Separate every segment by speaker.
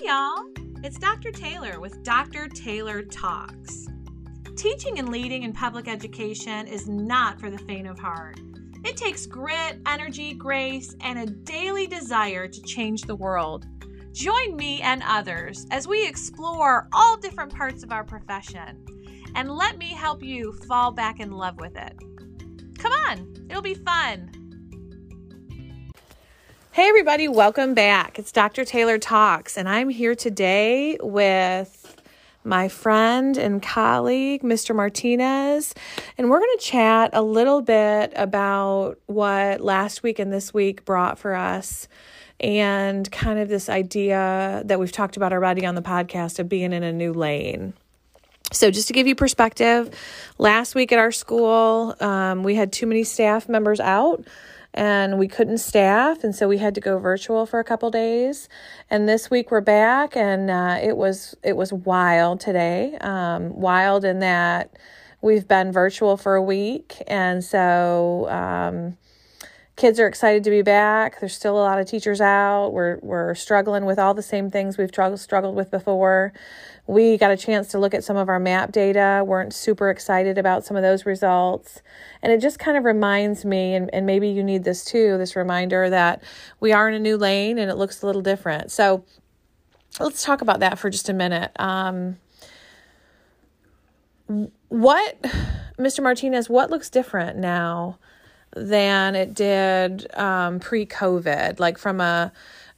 Speaker 1: y'all. It's Dr. Taylor with Dr. Taylor Talks. Teaching and leading in public education is not for the faint of heart. It takes grit, energy, grace, and a daily desire to change the world. Join me and others as we explore all different parts of our profession, and let me help you fall back in love with it. Come on, it'll be fun. Hey everybody, welcome back. It's Dr. Taylor Talks, and I'm here today with my friend and colleague, Mr. Martinez, and we're going to chat a little bit about what last week and this week brought for us, and kind of this idea that we've talked about already on the podcast of being in a new lane. So just to give you perspective, last week at our school, we had too many staff members out and we couldn't staff. And so we had to go virtual for a couple days. And this week we're back, and it was wild today. Wild in that we've been virtual for a week. And so kids are excited to be back. There's still a lot of teachers out. We're struggling with all the same things we've struggled with before. We got a chance to look at some of our MAP data, weren't super excited about some of those results. And it just kind of reminds me, and maybe you need this too, this reminder that we are in a new lane and it looks a little different. So let's talk about that for just a minute. Mr. Martinez, what looks different now than it did pre-COVID, like from a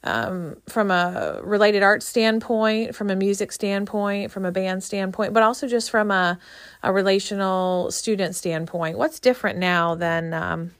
Speaker 1: related arts standpoint, from a music standpoint, from a band standpoint, but also just from a relational student standpoint? What's different now than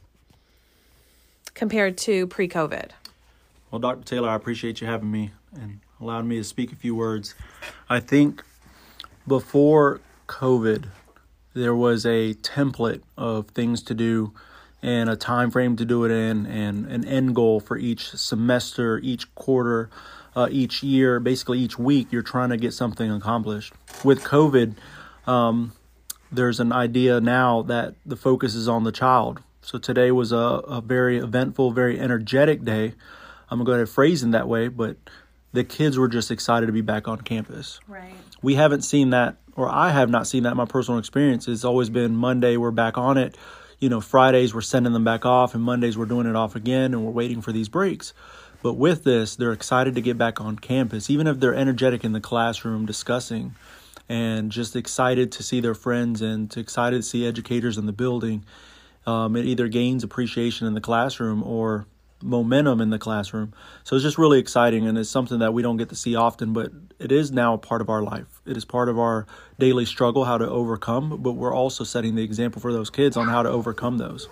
Speaker 1: compared to pre-COVID?
Speaker 2: Well, Dr. Taylor, I appreciate you having me and allowing me to speak a few words. I think before COVID, there was a template of things to do and a time frame to do it in, and an end goal for each semester, each quarter, each year, basically each week. You're trying to get something accomplished. With COVID, there's an idea now that the focus is on the child. So today was a very eventful, very energetic day. I'm going to go ahead and phrase it that way, but the kids were just excited to be back on campus.
Speaker 1: Right.
Speaker 2: We haven't seen that, or I have not seen that in my personal experience. It's always been Monday, we're back on it. Fridays we're sending them back off, and Mondays we're doing it off again, and we're waiting for these breaks. But with this, they're excited to get back on campus, even if they're energetic in the classroom discussing, and just excited to see their friends and excited to see educators in the building. It either gains appreciation in the classroom or momentum in the classroom. So it's just really exciting, and it's something that we don't get to see often, but it is now a part of our life. It is part of our daily struggle, how to overcome, but we're also setting the example for those kids on how to overcome those.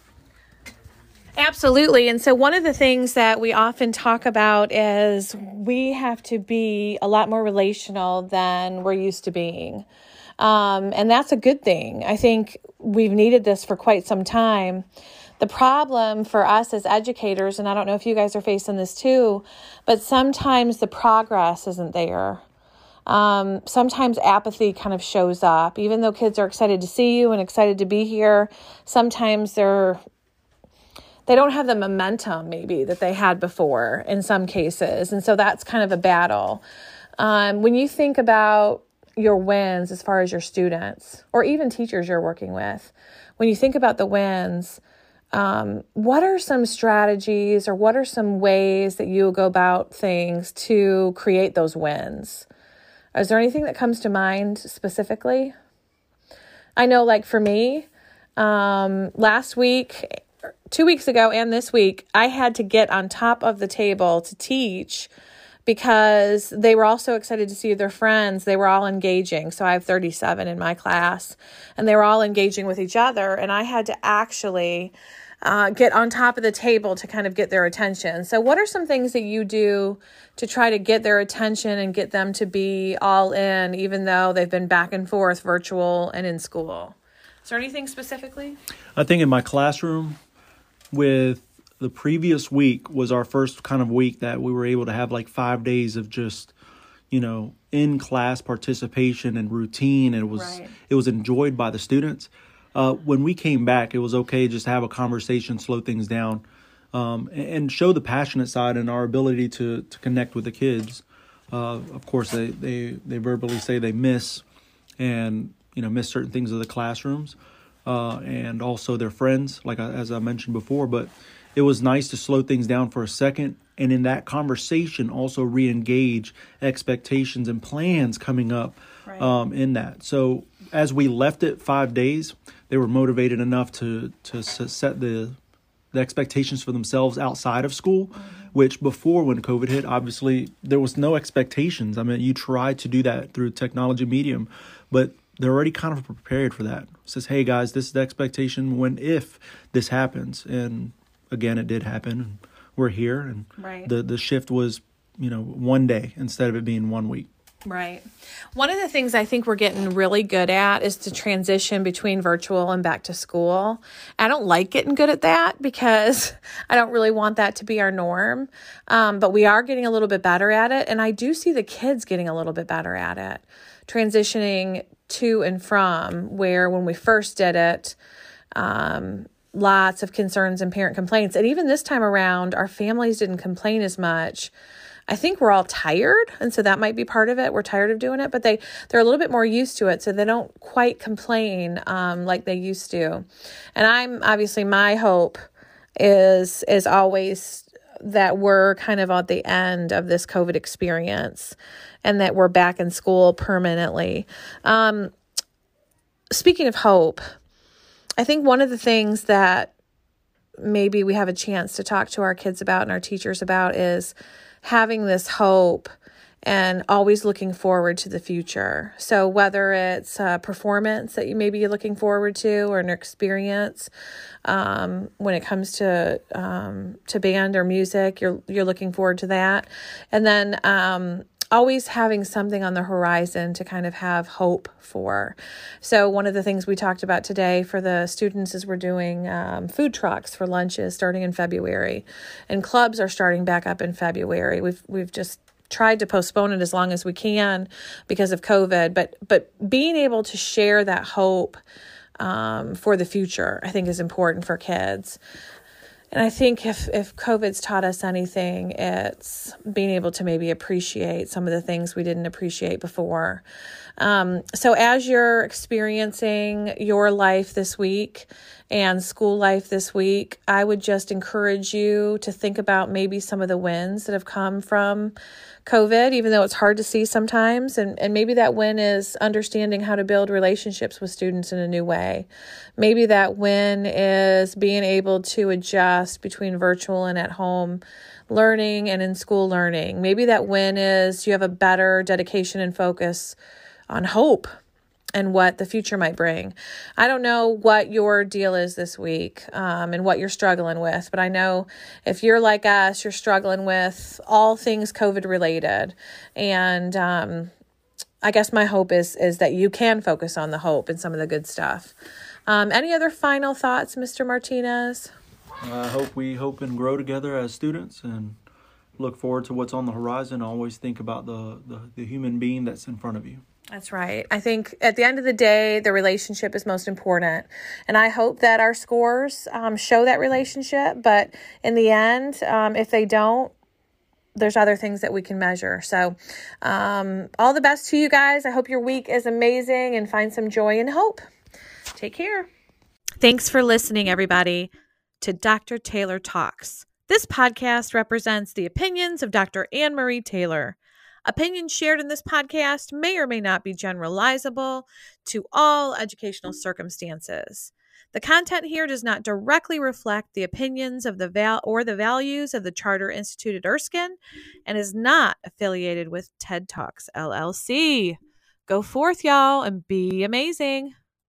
Speaker 1: Absolutely. And so one of the things that we often talk about is we have to be a lot more relational than we're used to being. And that's a good thing. I think we've needed this for quite some time. The problem for us as educators, and I don't know if you guys are facing this too, but sometimes the progress isn't there. Sometimes apathy kind of shows up. Even though kids are excited to see you and excited to be here, sometimes they don't have the momentum maybe that they had before in some cases. And so that's kind of a battle. When you think about your wins as far as your students or even teachers you're working with, when you think about the wins, what are some strategies or what are some ways that you go about things to create those wins? Is there anything that comes to mind specifically? I know, like for me, last week, 2 weeks ago and this week, I had to get on top of the table to teach because they were all so excited to see their friends. They were all engaging. So I have 37 in my class, and they were all engaging with each other. And I had to actually get on top of the table to kind of get their attention. So what are some things that you do to try to get their attention and get them to be all in, even though they've been back and forth virtual and in school? Is there anything specifically? I
Speaker 2: think in my classroom, with the previous week was our first kind of week that we were able to have like 5 days of just, in class participation and routine. And it was enjoyed by the students. When we came back, it was okay just to have a conversation, slow things down, and show the passionate side and our ability to connect with the kids. Of course, they verbally say they miss and miss certain things of the classrooms and also their friends, as I mentioned before. But it was nice to slow things down for a second, and in that conversation also re-engage expectations and plans coming up in that. So as we left it 5 days, they were motivated enough to set the expectations for themselves outside of school, which before, when COVID hit, obviously there was no expectations. I mean, you try to do that through technology medium, but they're already kind of prepared for that. It says, hey guys, this is the expectation if this happens. And again, it did happen. We're here, and the shift was, 1 day instead of it being 1 week.
Speaker 1: Right. One of the things I think we're getting really good at is to transition between virtual and back to school. I don't like getting good at that because I don't really want that to be our norm. But we are getting a little bit better at it. And I do see the kids getting a little bit better at it, transitioning to and from, where when we first did it, lots of concerns and parent complaints. And even this time around, our families didn't complain as much. I think we're all tired, and so that might be part of it. We're tired of doing it, but they're a little bit more used to it, so they don't quite complain like they used to. And my hope is always that we're kind of at the end of this COVID experience and that we're back in school permanently. Speaking of hope, I think one of the things that maybe we have a chance to talk to our kids about and our teachers about is having this hope and always looking forward to the future. So whether it's a performance that you may be looking forward to or an experience when it comes to band or music, you're looking forward to that. And then always having something on the horizon to kind of have hope for. So one of the things we talked about today for the students is we're doing food trucks for lunches starting in February, and clubs are starting back up in February. We've just tried to postpone it as long as we can because of COVID, but being able to share that hope for the future, I think, is important for kids. And I think if COVID's taught us anything, it's being able to maybe appreciate some of the things we didn't appreciate before. So as you're experiencing your life this week and school life this week, I would just encourage you to think about maybe some of the wins that have come from COVID, even though it's hard to see sometimes. And maybe that win is understanding how to build relationships with students in a new way. Maybe that win is being able to adjust between virtual and at home learning and in school learning. Maybe that win is you have a better dedication and focus on hope and what the future might bring. I don't know what your deal is this week and what you're struggling with, but I know if you're like us, you're struggling with all things COVID related. And I guess my hope is that you can focus on the hope and some of the good stuff. Any other final thoughts, Mr. Martinez?
Speaker 2: I hope we hope and grow together as students and look forward to what's on the horizon. Always think about the human being that's in front of you.
Speaker 1: That's right. I think at the end of the day, the relationship is most important. And I hope that our scores show that relationship. But in the end, if they don't, there's other things that we can measure. So all the best to you guys. I hope your week is amazing and find some joy and hope. Take care. Thanks for listening, everybody, to Dr. Taylor Talks. This podcast represents the opinions of Dr. Anne Marie Taylor. Opinions shared in this podcast may or may not be generalizable to all educational circumstances. The content here does not directly reflect the opinions of the values of the Charter Institute at Erskine and is not affiliated with TED Talks, LLC. Go forth, y'all, and be amazing.